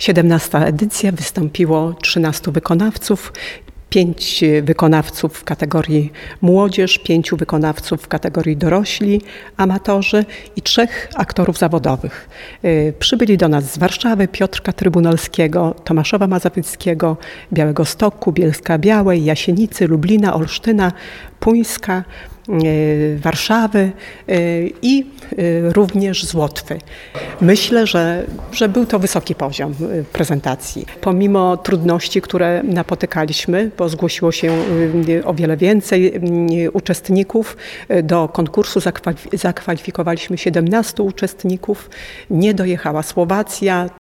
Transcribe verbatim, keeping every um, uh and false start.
siedemnasta edycja, wystąpiło trzynastu wykonawców. Pięć wykonawców w kategorii młodzież, pięciu wykonawców w kategorii dorośli, amatorzy i trzech aktorów zawodowych. Przybyli do nas z Warszawy, Piotrka Trybunalskiego, Tomaszowa Mazowieckiego, Białegostoku, Bielska-Białej, Jasienicy, Lublina, Olsztyna, Puńska, Warszawy i również z Łotwy. Myślę, że, że był to wysoki poziom prezentacji. Pomimo trudności, które napotykaliśmy, bo zgłosiło się o wiele więcej uczestników, do konkursu zakwalifikowaliśmy siedemnastu uczestników, nie dojechała Słowacja.